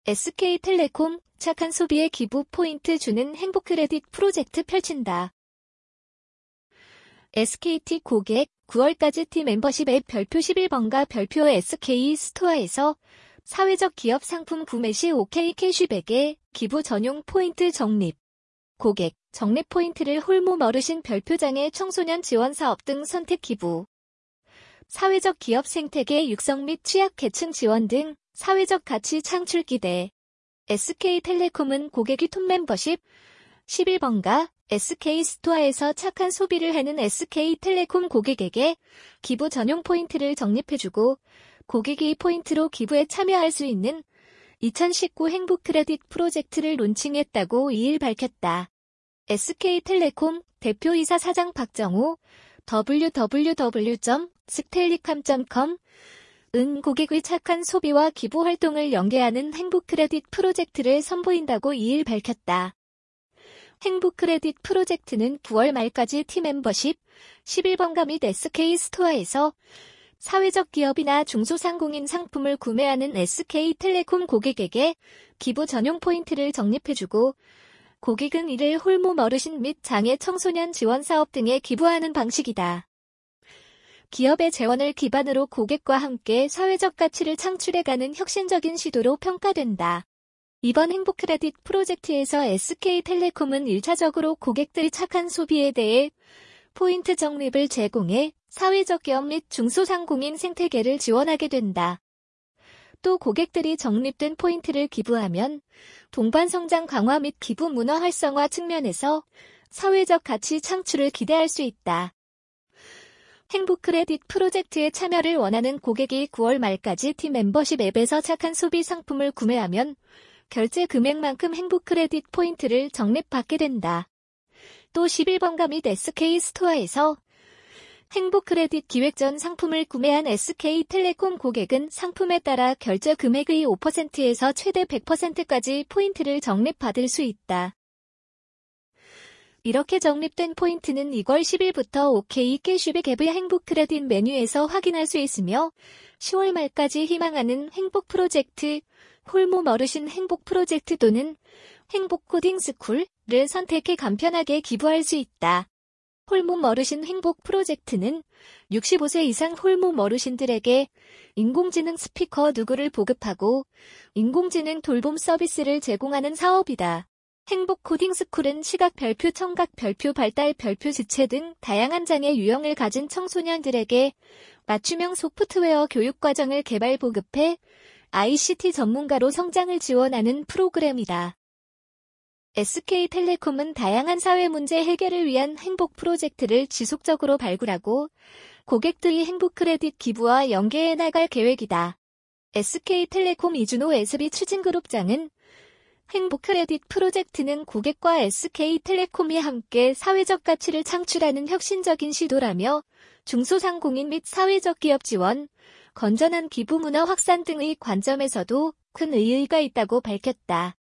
SK텔레콤 착한 소비에 기부 포인트 주는 행복 크레딧 프로젝트 펼친다. SKT 고객 9월까지 T 멤버십 앱 별표 11번가 별표 SK 스토어에서 사회적 기업 상품 구매 시 OK 캐시백에 기부 전용 포인트 적립. 고객 적립 포인트를 홀몸 어르신 별표장애 청소년 지원 사업 등 선택 기부. 사회적 기업 생태계 육성 및 취약계층 지원 등 사회적 가치 창출 기대. SK텔레콤은 고객이 톱 멤버십 11번가 SK 스토어에서 착한 소비를 하는 SK텔레콤 고객에게 기부 전용 포인트를 적립해주고 고객이 포인트로 기부에 참여할 수 있는 2019 행복 크레딧 프로젝트를 론칭했다고 2일 밝혔다. SK텔레콤 대표이사 사장 박정우 www.stellicom.com 은 고객의 착한 소비와 기부 활동을 연계하는 행복 크레딧 프로젝트를 선보인다고 2일 밝혔다. 행복 크레딧 프로젝트는 9월 말까지 T 멤버십 11번가 및 SK 스토어에서 사회적 기업이나 중소상공인 상품을 구매하는 SK텔레콤 고객에게 기부 전용 포인트를 적립해주고 고객은 이를 홀몸 어르신 및 장애 청소년 지원 사업 등에 기부하는 방식이다. 기업의 재원을 기반으로 고객과 함께 사회적 가치를 창출해가는 혁신적인 시도로 평가된다. 이번 행복 크레딧 프로젝트에서 SK텔레콤은 1차적으로 고객들의 착한 소비에 대해 포인트 적립을 제공해 사회적 기업 및 중소상공인 생태계를 지원하게 된다. 또 고객들이 적립된 포인트를 기부하면 동반 성장 강화 및 기부 문화 활성화 측면에서 사회적 가치 창출을 기대할 수 있다. 행복 크레딧 프로젝트에 참여를 원하는 고객이 9월 말까지 T 멤버십 앱에서 착한 소비 상품을 구매하면 결제 금액만큼 행복 크레딧 포인트를 적립받게 된다. 또 11번가 및 SK 스토어에서 행복 크레딧 기획 전 상품을 구매한 SK텔레콤 고객은 상품에 따라 결제 금액의 5%에서 최대 100%까지 포인트를 적립받을 수 있다. 이렇게 적립된 포인트는 2월 10일부터 OK 캐시백 앱의 행복 크레딧 메뉴에서 확인할 수 있으며 10월 말까지 희망하는 행복 프로젝트, 홀몸 어르신 행복 프로젝트 또는 행복 코딩 스쿨을 선택해 간편하게 기부할 수 있다. 홀몸 어르신 행복 프로젝트는 65세 이상 홀몸 어르신들에게 인공지능 스피커 누구를 보급하고 인공지능 돌봄 서비스를 제공하는 사업이다. 행복 코딩 스쿨은 시각 별표, 청각 별표, 발달 별표, 지체 등 다양한 장애 유형을 가진 청소년들에게 맞춤형 소프트웨어 교육 과정을 개발 보급해 ICT 전문가로 성장을 지원하는 프로그램이다. SK텔레콤은 다양한 사회 문제 해결을 위한 행복 프로젝트를 지속적으로 발굴하고 고객들이 행복 크레딧 기부와 연계해 나갈 계획이다. SK텔레콤 이준호 SB 추진그룹장은 행복 크레딧 프로젝트는 고객과 SK텔레콤이 함께 사회적 가치를 창출하는 혁신적인 시도라며 중소상공인 및 사회적 기업 지원, 건전한 기부 문화 확산 등의 관점에서도 큰 의의가 있다고 밝혔다.